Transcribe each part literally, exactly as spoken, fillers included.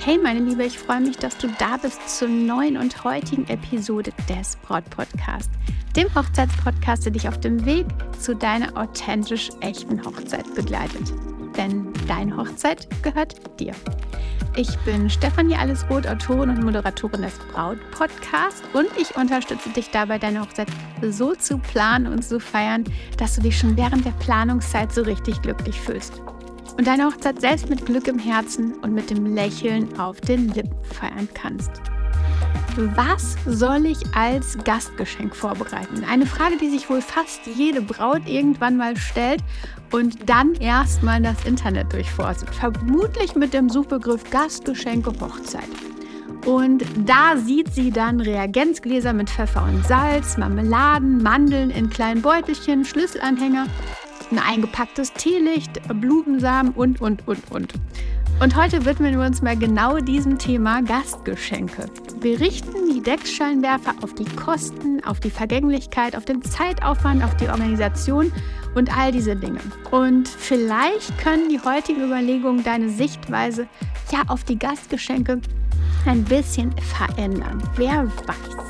Hey meine Liebe, ich freue mich, dass du da bist zur neuen und heutigen Episode des Braut-Podcast, dem Hochzeitspodcast, der dich auf dem Weg zu deiner authentisch echten Hochzeit begleitet. Denn deine Hochzeit gehört dir. Ich bin Stefanie Allesroth, Autorin und Moderatorin des Braut-Podcasts und ich unterstütze dich dabei, deine Hochzeit so zu planen und zu feiern, dass du dich schon während der Planungszeit so richtig glücklich fühlst. Und deine Hochzeit selbst mit Glück im Herzen und mit dem Lächeln auf den Lippen feiern kannst. Was soll ich als Gastgeschenk vorbereiten? Eine Frage, die sich wohl fast jede Braut irgendwann mal stellt und dann erstmal das Internet durchforstet. Vermutlich mit dem Suchbegriff Gastgeschenke Hochzeit. Und da sieht sie dann Reagenzgläser mit Pfeffer und Salz, Marmeladen, Mandeln in kleinen Beutelchen, Schlüsselanhänger, ein eingepacktes Teelicht, Blumensamen und, und, und, und. Und heute widmen wir uns mal genau diesem Thema Gastgeschenke. Wir richten die Decksscheinwerfer auf die Kosten, auf die Vergänglichkeit, auf den Zeitaufwand, auf die Organisation und all diese Dinge. Und vielleicht können die heutigen Überlegungen deine Sichtweise ja auf die Gastgeschenke ein bisschen verändern. Wer weiß.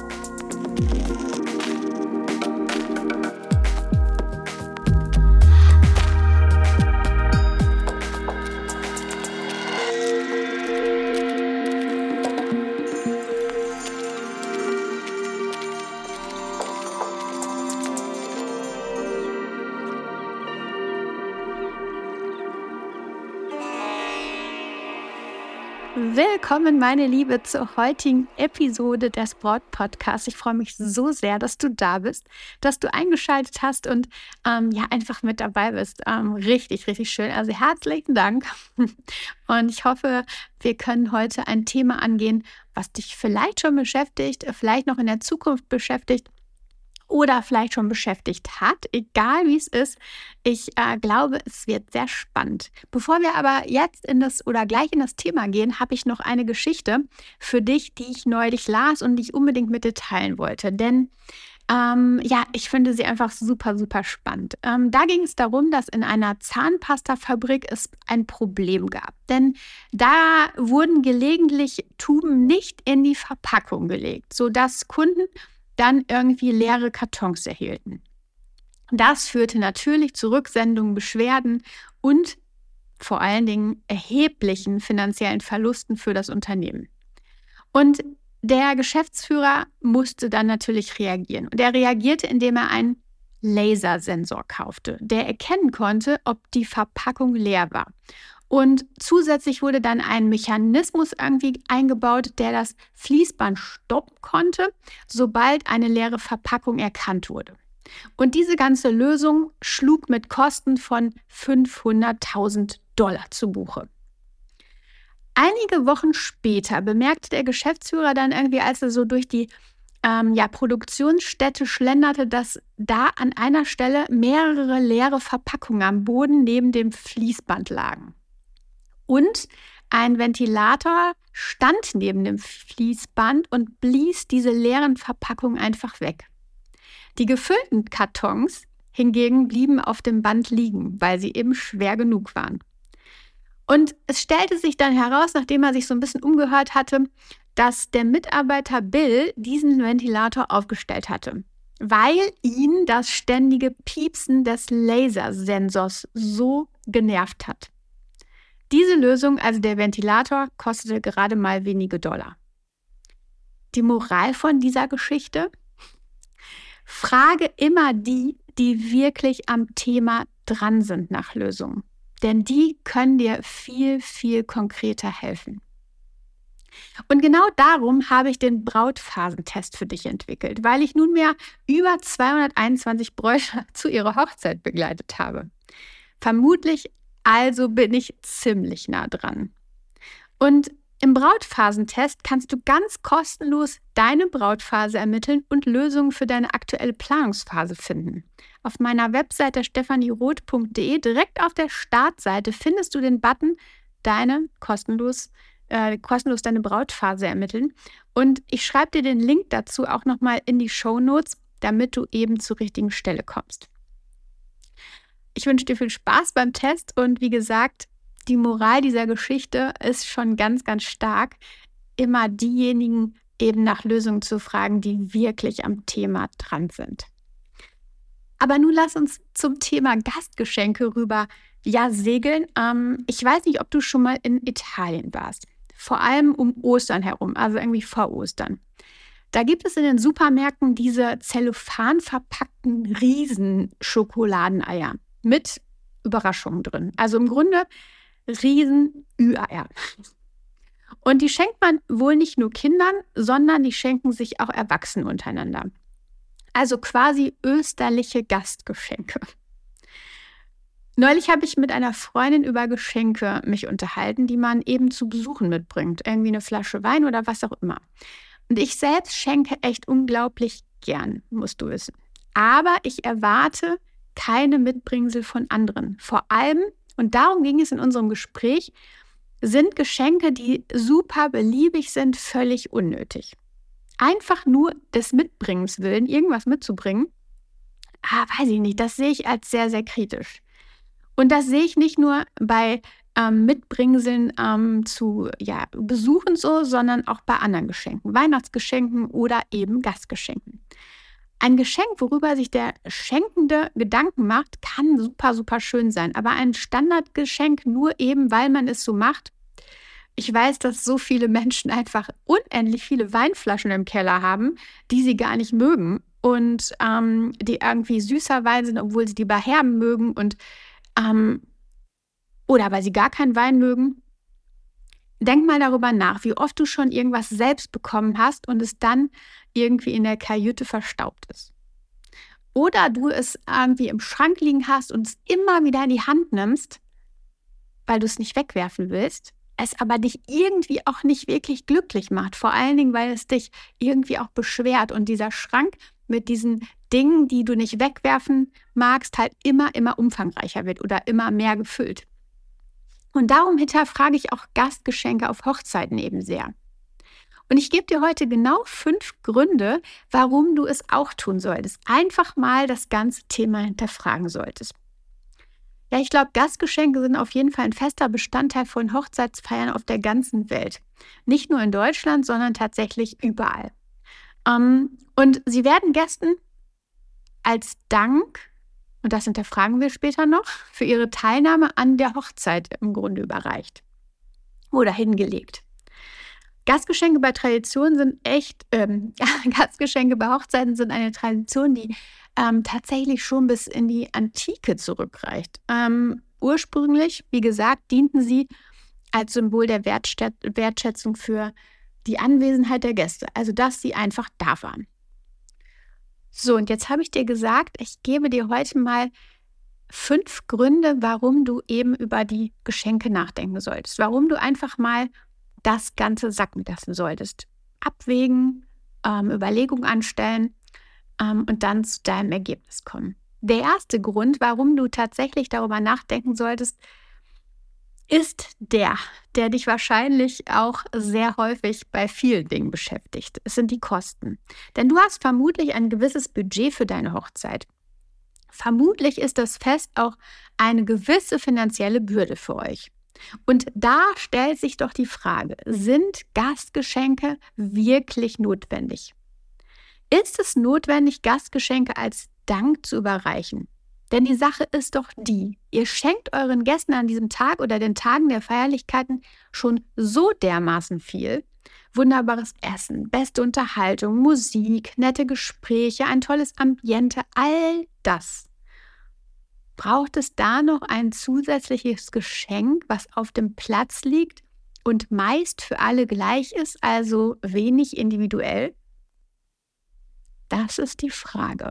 Willkommen, meine Liebe, zur heutigen Episode des Braut-Podcasts. Ich freue mich so sehr, dass du da bist, dass du eingeschaltet hast und ähm, ja einfach mit dabei bist. Ähm, richtig, richtig schön. Also herzlichen Dank. Und ich hoffe, wir können heute ein Thema angehen, was dich vielleicht schon beschäftigt, vielleicht noch in der Zukunft beschäftigt. Oder vielleicht schon beschäftigt hat, egal wie es ist. Ich äh, glaube, es wird sehr spannend. Bevor wir aber jetzt in das oder gleich in das Thema gehen, habe ich noch eine Geschichte für dich, die ich neulich las und die ich unbedingt mit dir teilen wollte. Denn ähm, ja, ich finde sie einfach super, super spannend. Ähm, da ging es darum, dass in einer Zahnpastafabrik es ein Problem gab. Denn da wurden gelegentlich Tuben nicht in die Verpackung gelegt, sodass Kunden dann irgendwie leere Kartons erhielten. Das führte natürlich zu Rücksendungen, Beschwerden und vor allen Dingen erheblichen finanziellen Verlusten für das Unternehmen. Und der Geschäftsführer musste dann natürlich reagieren. Und er reagierte, indem er einen Lasersensor kaufte, der erkennen konnte, ob die Verpackung leer war. Und zusätzlich wurde dann ein Mechanismus irgendwie eingebaut, der das Fließband stoppen konnte, sobald eine leere Verpackung erkannt wurde. Und diese ganze Lösung schlug mit Kosten von fünfhunderttausend Dollar zu Buche. Einige Wochen später bemerkte der Geschäftsführer dann irgendwie, als er so durch die ähm, ja, Produktionsstätte schlenderte, dass da an einer Stelle mehrere leere Verpackungen am Boden neben dem Fließband lagen. Und ein Ventilator stand neben dem Fließband und blies diese leeren Verpackungen einfach weg. Die gefüllten Kartons hingegen blieben auf dem Band liegen, weil sie eben schwer genug waren. Und es stellte sich dann heraus, nachdem er sich so ein bisschen umgehört hatte, dass der Mitarbeiter Bill diesen Ventilator aufgestellt hatte, weil ihn das ständige Piepsen des Lasersensors so genervt hat. Diese Lösung, also der Ventilator, kostete gerade mal wenige Dollar. Die Moral von dieser Geschichte? Frage immer die, die wirklich am Thema dran sind nach Lösungen. Denn die können dir viel, viel konkreter helfen. Und genau darum habe ich den Brautphasentest für dich entwickelt, weil ich nunmehr über zweihunderteinundzwanzig Bräute zu ihrer Hochzeit begleitet habe. Vermutlich Also bin ich ziemlich nah dran. Und im Brautphasentest kannst du ganz kostenlos deine Brautphase ermitteln und Lösungen für deine aktuelle Planungsphase finden. Auf meiner Webseite stefanieroth punkt de direkt auf der Startseite findest du den Button deine kostenlos, äh, kostenlos deine Brautphase ermitteln. Und ich schreibe dir den Link dazu auch nochmal in die Shownotes, damit du eben zur richtigen Stelle kommst. Ich wünsche dir viel Spaß beim Test und wie gesagt, die Moral dieser Geschichte ist schon ganz, ganz stark, immer diejenigen eben nach Lösungen zu fragen, die wirklich am Thema dran sind. Aber nun lass uns zum Thema Gastgeschenke rüber ja, segeln. Ähm, ich weiß nicht, ob du schon mal in Italien warst. Vor allem um Ostern herum, also irgendwie vor Ostern. Da gibt es in den Supermärkten diese Zellophan verpackten Riesenschokoladeneier mit Überraschungen drin. Also im Grunde Riesen-Ü-Eier. Und die schenkt man wohl nicht nur Kindern, sondern die schenken sich auch Erwachsene untereinander. Also quasi österliche Gastgeschenke. Neulich habe ich mit einer Freundin über Geschenke mich unterhalten, die man eben zu Besuchen mitbringt. Irgendwie eine Flasche Wein oder was auch immer. Und ich selbst schenke echt unglaublich gern, musst du wissen. Aber ich erwarte keine Mitbringsel von anderen. Vor allem, und darum ging es in unserem Gespräch, sind Geschenke, die super beliebig sind, völlig unnötig. Einfach nur des Mitbringens willen, irgendwas mitzubringen, ah, weiß ich nicht, das sehe ich als sehr, sehr kritisch. Und das sehe ich nicht nur bei ähm, Mitbringseln ähm, zu ja, Besuchen so, sondern auch bei anderen Geschenken, Weihnachtsgeschenken oder eben Gastgeschenken. Ein Geschenk, worüber sich der Schenkende Gedanken macht, kann super, super schön sein. Aber ein Standardgeschenk nur eben, weil man es so macht. Ich weiß, dass so viele Menschen einfach unendlich viele Weinflaschen im Keller haben, die sie gar nicht mögen und ähm, die irgendwie süßer Wein sind, obwohl sie die bei Herben mögen und ähm, oder weil sie gar keinen Wein mögen. Denk mal darüber nach, wie oft du schon irgendwas selbst bekommen hast und es dann irgendwie in der Kajüte verstaubt ist. Oder du es irgendwie im Schrank liegen hast und es immer wieder in die Hand nimmst, weil du es nicht wegwerfen willst, es aber dich irgendwie auch nicht wirklich glücklich macht. Vor allen Dingen, weil es dich irgendwie auch beschwert und dieser Schrank mit diesen Dingen, die du nicht wegwerfen magst, halt immer, immer umfangreicher wird oder immer mehr gefüllt. Und darum hinterfrage ich auch Gastgeschenke auf Hochzeiten eben sehr. Und ich gebe dir heute genau fünf Gründe, warum du es auch tun solltest. Einfach mal das ganze Thema hinterfragen solltest. Ja, ich glaube, Gastgeschenke sind auf jeden Fall ein fester Bestandteil von Hochzeitsfeiern auf der ganzen Welt. Nicht nur in Deutschland, sondern tatsächlich überall. Um, und sie werden Gästen als Dank, und das hinterfragen wir später noch, für ihre Teilnahme an der Hochzeit im Grunde überreicht oder hingelegt. Gastgeschenke bei Traditionen sind echt, ähm, Gastgeschenke bei Hochzeiten sind eine Tradition, die ähm, tatsächlich schon bis in die Antike zurückreicht. Ähm, ursprünglich, wie gesagt, dienten sie als Symbol der Wertstä- Wertschätzung für die Anwesenheit der Gäste, also dass sie einfach da waren. So, und jetzt habe ich dir gesagt, ich gebe dir heute mal fünf Gründe, warum du eben über die Geschenke nachdenken solltest, warum du einfach mal das Ganze sacken lassen solltest. Abwägen, ähm, Überlegungen anstellen ähm, und dann zu deinem Ergebnis kommen. Der erste Grund, warum du tatsächlich darüber nachdenken solltest, ist der, der dich wahrscheinlich auch sehr häufig bei vielen Dingen beschäftigt. Es sind die Kosten. Denn du hast vermutlich ein gewisses Budget für deine Hochzeit. Vermutlich ist das Fest auch eine gewisse finanzielle Bürde für euch. Und da stellt sich doch die Frage, sind Gastgeschenke wirklich notwendig? Ist es notwendig, Gastgeschenke als Dank zu überreichen? Denn die Sache ist doch die, ihr schenkt euren Gästen an diesem Tag oder den Tagen der Feierlichkeiten schon so dermaßen viel. Wunderbares Essen, beste Unterhaltung, Musik, nette Gespräche, ein tolles Ambiente, all das. Braucht es da noch ein zusätzliches Geschenk, was auf dem Platz liegt und meist für alle gleich ist, also wenig individuell? Das ist die Frage.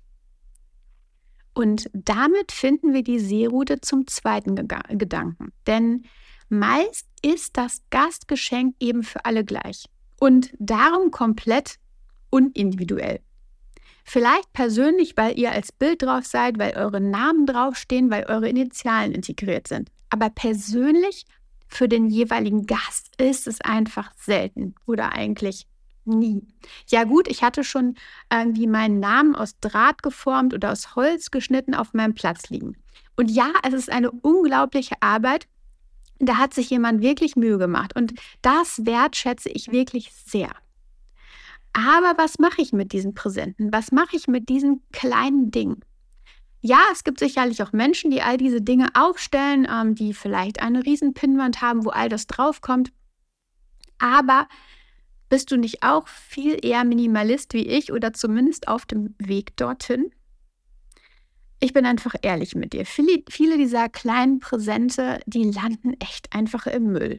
Und damit finden wir die Seeroute zum zweiten Ge- Gedanken. Denn meist ist das Gastgeschenk eben für alle gleich und darum komplett unindividuell. Vielleicht persönlich, weil ihr als Bild drauf seid, weil eure Namen draufstehen, weil eure Initialen integriert sind. Aber persönlich für den jeweiligen Gast ist es einfach selten oder eigentlich nie. Ja gut, ich hatte schon irgendwie meinen Namen aus Draht geformt oder aus Holz geschnitten auf meinem Platz liegen. Und ja, es ist eine unglaubliche Arbeit, Da hat sich jemand wirklich Mühe gemacht und das wertschätze ich wirklich sehr. Aber was mache ich mit diesen Präsenten? Was mache ich mit diesen kleinen Dingen? Ja, es gibt sicherlich auch Menschen, die all diese Dinge aufstellen, ähm, die vielleicht eine riesen Pinnwand haben, wo all das draufkommt. Aber bist du nicht auch viel eher Minimalist wie ich oder zumindest auf dem Weg dorthin? Ich bin einfach ehrlich mit dir. Viele, viele dieser kleinen Präsente, die landen echt einfach im Müll.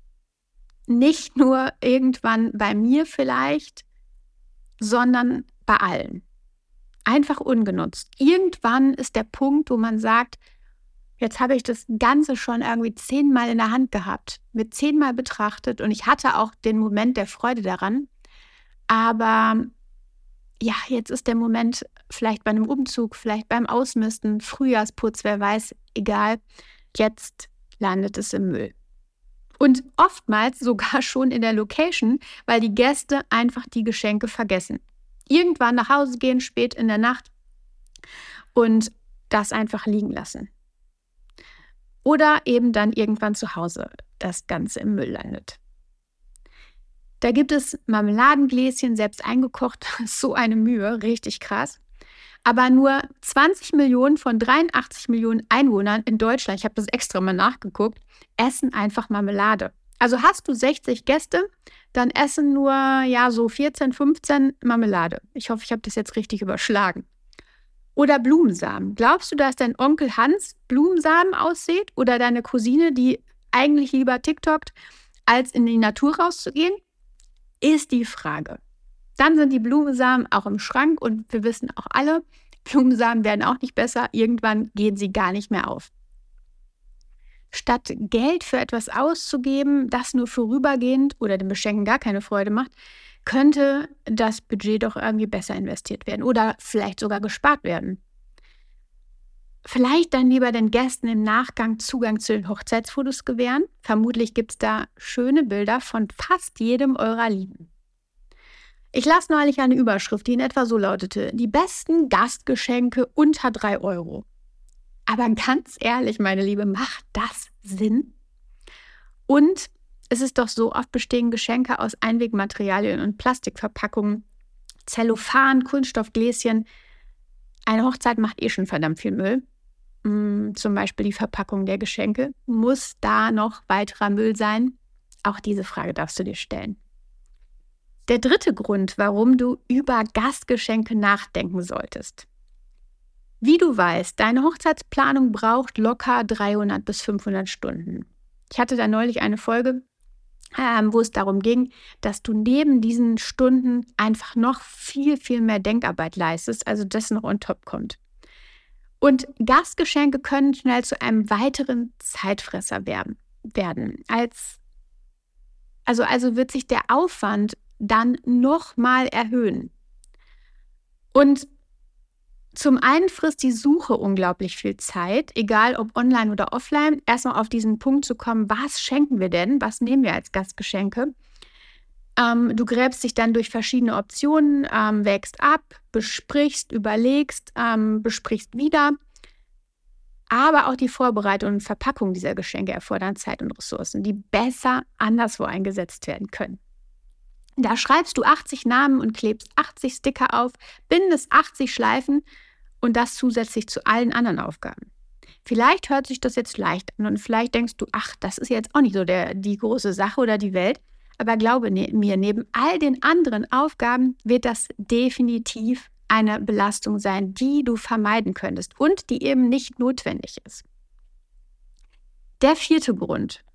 Nicht nur irgendwann bei mir vielleicht, sondern bei allen. Einfach ungenutzt. Irgendwann ist der Punkt, wo man sagt, jetzt habe ich das Ganze schon irgendwie zehnmal in der Hand gehabt, mir zehnmal betrachtet und ich hatte auch den Moment der Freude daran. Aber ja, jetzt ist der Moment vielleicht bei einem Umzug, vielleicht beim Ausmisten, Frühjahrsputz, wer weiß, egal. Jetzt landet es im Müll. Und oftmals sogar schon in der Location, weil die Gäste einfach die Geschenke vergessen. Irgendwann nach Hause gehen, spät in der Nacht und das einfach liegen lassen. Oder eben dann irgendwann zu Hause das Ganze im Müll landet. Da gibt es Marmeladengläschen, selbst eingekocht, so eine Mühe, richtig krass. Aber nur zwanzig Millionen von dreiundachtzig Millionen Einwohnern in Deutschland, ich habe das extra mal nachgeguckt, essen einfach Marmelade. Also hast du sechzig Gäste, dann essen nur ja so vierzehn, fünfzehn Marmelade. Ich hoffe, ich habe das jetzt richtig überschlagen. Oder Blumensamen. Glaubst du, dass dein Onkel Hans Blumensamen aussät oder deine Cousine, die eigentlich lieber TikTokt, als in die Natur rauszugehen? Ist die Frage. Dann sind die Blumensamen auch im Schrank und wir wissen auch alle, Blumensamen werden auch nicht besser. Irgendwann gehen sie gar nicht mehr auf. Statt Geld für etwas auszugeben, das nur vorübergehend oder dem Beschenken gar keine Freude macht, könnte das Budget doch irgendwie besser investiert werden oder vielleicht sogar gespart werden. Vielleicht dann lieber den Gästen im Nachgang Zugang zu den Hochzeitsfotos gewähren. Vermutlich gibt es da schöne Bilder von fast jedem eurer Lieben. Ich las neulich eine Überschrift, die in etwa so lautete: Die besten Gastgeschenke unter drei Euro. Aber ganz ehrlich, meine Liebe, macht das Sinn? Und es ist doch so, oft bestehen Geschenke aus Einwegmaterialien und Plastikverpackungen, Zellophan, Kunststoffgläschen. Eine Hochzeit macht eh schon verdammt viel Müll. Hm, zum Beispiel die Verpackung der Geschenke. Muss da noch weiterer Müll sein? Auch diese Frage darfst du dir stellen. Der dritte Grund, warum du über Gastgeschenke nachdenken solltest. Wie du weißt, deine Hochzeitsplanung braucht locker dreihundert bis fünfhundert Stunden. Ich hatte da neulich eine Folge, ähm, wo es darum ging, dass du neben diesen Stunden einfach noch viel, viel mehr Denkarbeit leistest, also das noch on top kommt. Und Gastgeschenke können schnell zu einem weiteren Zeitfresser werden. werden. Als, also, also wird sich der Aufwand dann nochmal erhöhen. Und zum einen frisst die Suche unglaublich viel Zeit, egal ob online oder offline, erstmal auf diesen Punkt zu kommen, was schenken wir denn, was nehmen wir als Gastgeschenke. Ähm, du gräbst dich dann durch verschiedene Optionen, ähm, wägst ab, besprichst, überlegst, ähm, besprichst wieder. Aber auch die Vorbereitung und Verpackung dieser Geschenke erfordern Zeit und Ressourcen, die besser anderswo eingesetzt werden können. Da schreibst du achtzig Namen und klebst achtzig Sticker auf, bindest achtzig Schleifen und das zusätzlich zu allen anderen Aufgaben. Vielleicht hört sich das jetzt leicht an und vielleicht denkst du, ach, das ist jetzt auch nicht so der, die große Sache oder die Welt. Aber glaube ne- mir, neben all den anderen Aufgaben wird das definitiv eine Belastung sein, die du vermeiden könntest und die eben nicht notwendig ist. Der vierte Grund.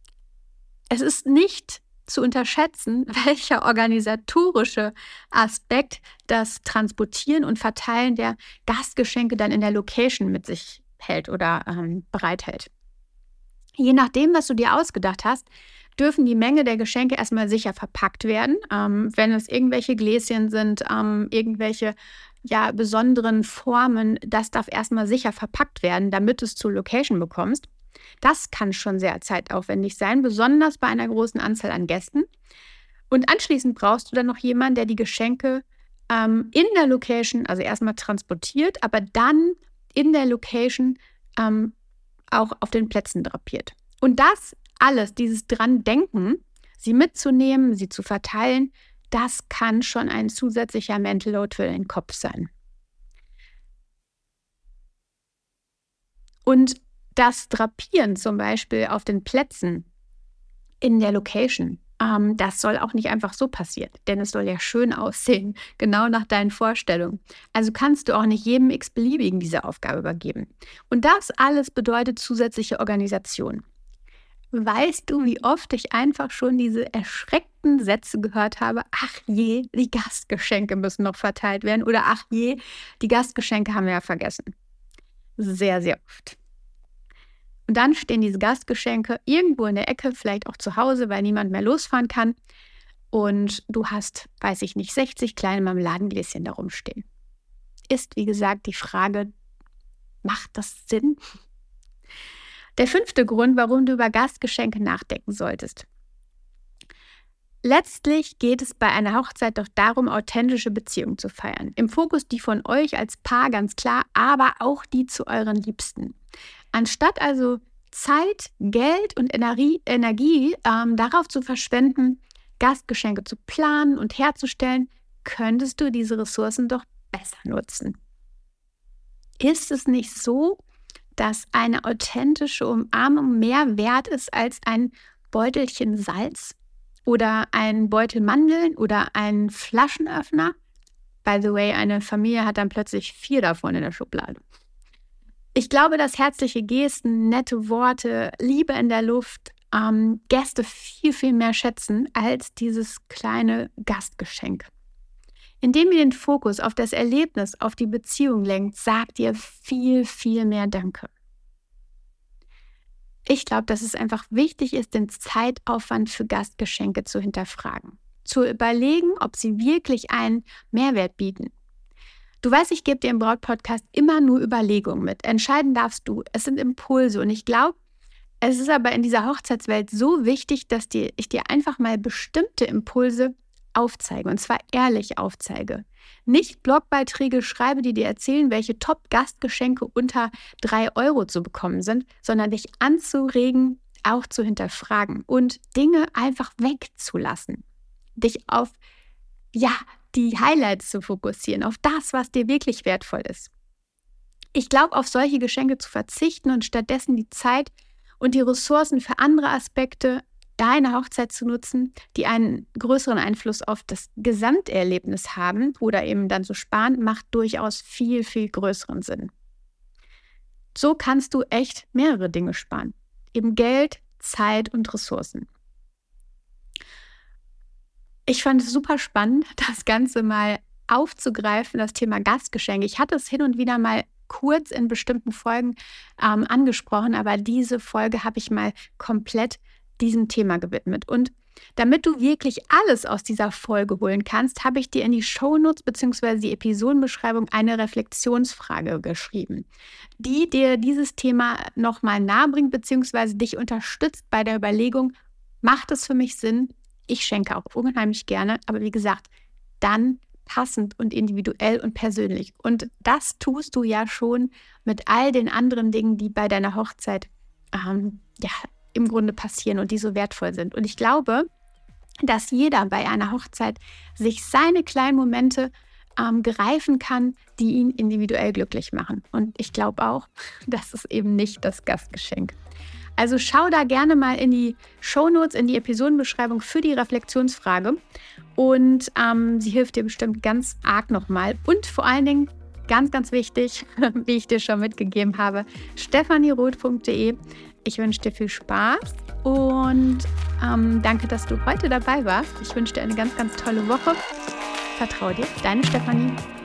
Es ist nicht zu unterschätzen, welcher organisatorische Aspekt das Transportieren und Verteilen der Gastgeschenke dann in der Location mit sich hält oder ähm, bereithält. Je nachdem, was du dir ausgedacht hast, dürfen die Menge der Geschenke erstmal sicher verpackt werden. Ähm, wenn es irgendwelche Gläschen sind, ähm, irgendwelche ja, besonderen Formen, das darf erstmal sicher verpackt werden, damit du es zur Location bekommst. Das kann schon sehr zeitaufwendig sein, besonders bei einer großen Anzahl an Gästen. Und anschließend brauchst du dann noch jemanden, der die Geschenke ähm, in der Location, also erstmal transportiert, aber dann in der Location ähm, auch auf den Plätzen drapiert. Und das alles, dieses dran denken, sie mitzunehmen, sie zu verteilen, das kann schon ein zusätzlicher Mental Load für den Kopf sein. Und das Drapieren zum Beispiel auf den Plätzen in der Location, ähm, das soll auch nicht einfach so passieren, denn es soll ja schön aussehen, genau nach deinen Vorstellungen. Also kannst du auch nicht jedem x-beliebigen diese Aufgabe übergeben. Und das alles bedeutet zusätzliche Organisation. Weißt du, wie oft ich einfach schon diese erschreckten Sätze gehört habe? Ach je, die Gastgeschenke müssen noch verteilt werden. Oder ach je, die Gastgeschenke haben wir ja vergessen. Sehr, sehr oft. Und dann stehen diese Gastgeschenke irgendwo in der Ecke, vielleicht auch zu Hause, weil niemand mehr losfahren kann. Und du hast, weiß ich nicht, sechzig kleine Marmeladengläschen da rumstehen. Ist, wie gesagt, die Frage, macht das Sinn? Der fünfte Grund, warum du über Gastgeschenke nachdenken solltest. Letztlich geht es bei einer Hochzeit doch darum, authentische Beziehungen zu feiern. Im Fokus die von euch als Paar ganz klar, aber auch die zu euren Liebsten. Anstatt also Zeit, Geld und Energie, Energie ähm, darauf zu verschwenden, Gastgeschenke zu planen und herzustellen, könntest du diese Ressourcen doch besser nutzen. Ist es nicht so, dass eine authentische Umarmung mehr wert ist als ein Beutelchen Salz oder ein Beutel Mandeln oder ein Flaschenöffner? By the way, eine Familie hat dann plötzlich vier davon in der Schublade. Ich glaube, dass herzliche Gesten, nette Worte, Liebe in der Luft ähm, Gäste viel, viel mehr schätzen als dieses kleine Gastgeschenk. Indem ihr den Fokus auf das Erlebnis, auf die Beziehung lenkt, sagt ihr viel, viel mehr Danke. Ich glaube, dass es einfach wichtig ist, den Zeitaufwand für Gastgeschenke zu hinterfragen. Zu überlegen, ob sie wirklich einen Mehrwert bieten. Du weißt, ich gebe dir im Braut-Podcast immer nur Überlegungen mit. Entscheiden darfst du. Es sind Impulse. Und ich glaube, es ist aber in dieser Hochzeitswelt so wichtig, dass dir, ich dir einfach mal bestimmte Impulse aufzeige. Und zwar ehrlich aufzeige. Nicht Blogbeiträge schreibe, die dir erzählen, welche Top-Gastgeschenke unter drei Euro zu bekommen sind, sondern dich anzuregen, auch zu hinterfragen und Dinge einfach wegzulassen. Dich auf, ja, die Highlights zu fokussieren, auf das, was dir wirklich wertvoll ist. Ich glaube, auf solche Geschenke zu verzichten und stattdessen die Zeit und die Ressourcen für andere Aspekte deiner Hochzeit zu nutzen, die einen größeren Einfluss auf das Gesamterlebnis haben oder eben dann so sparen, macht durchaus viel, viel größeren Sinn. So kannst du echt mehrere Dinge sparen. Eben Geld, Zeit und Ressourcen. Ich fand es super spannend, das Ganze mal aufzugreifen, das Thema Gastgeschenke. Ich hatte es hin und wieder mal kurz in bestimmten Folgen ähm, angesprochen, aber diese Folge habe ich mal komplett diesem Thema gewidmet. Und damit du wirklich alles aus dieser Folge holen kannst, habe ich dir in die Shownotes bzw. die Episodenbeschreibung eine Reflexionsfrage geschrieben, die dir dieses Thema nochmal nahebringt bzw. dich unterstützt bei der Überlegung, macht es für mich Sinn? Ich schenke auch unheimlich gerne, aber wie gesagt, dann passend und individuell und persönlich. Und das tust du ja schon mit all den anderen Dingen, die bei deiner Hochzeit ähm, ja, im Grunde passieren und die so wertvoll sind. Und ich glaube, dass jeder bei einer Hochzeit sich seine kleinen Momente ähm, greifen kann, die ihn individuell glücklich machen. Und ich glaube auch, das ist eben nicht das Gastgeschenk. Also schau da gerne mal in die Shownotes, in die Episodenbeschreibung für die Reflexionsfrage und ähm, sie hilft dir bestimmt ganz arg nochmal. Und vor allen Dingen, ganz, ganz wichtig, wie ich dir schon mitgegeben habe, stephanieroth punkt de. Ich wünsche dir viel Spaß und ähm, danke, dass du heute dabei warst. Ich wünsche dir eine ganz, ganz tolle Woche. Vertrau dir, deine Stefanie.